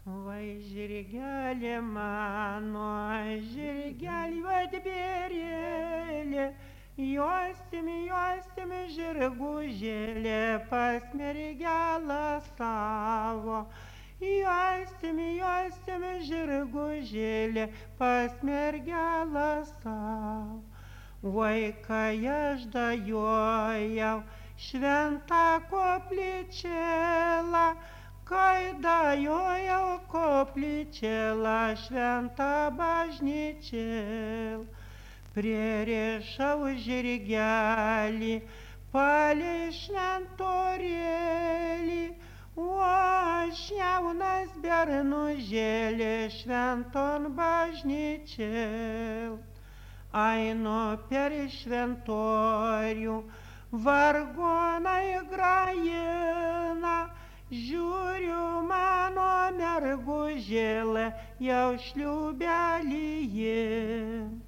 Vai žirgelė mano, žirgelį atbėrėlė, juosim žirgužėlė pas mergelą savo. Juosim žirgužėlė pas mergelą savo. Vai aš dajojau šventą koplyčėlą, kai dajojau koplyčėlą šventą bažnyčėlą. Pririšau žirgelį palei šventorėlį, o aš jaunas bernužėlis šventon bažnyčėl. Einu per šventorių, vargonai grajina, žiūriu mano mergužėlė jau šliūbelyje.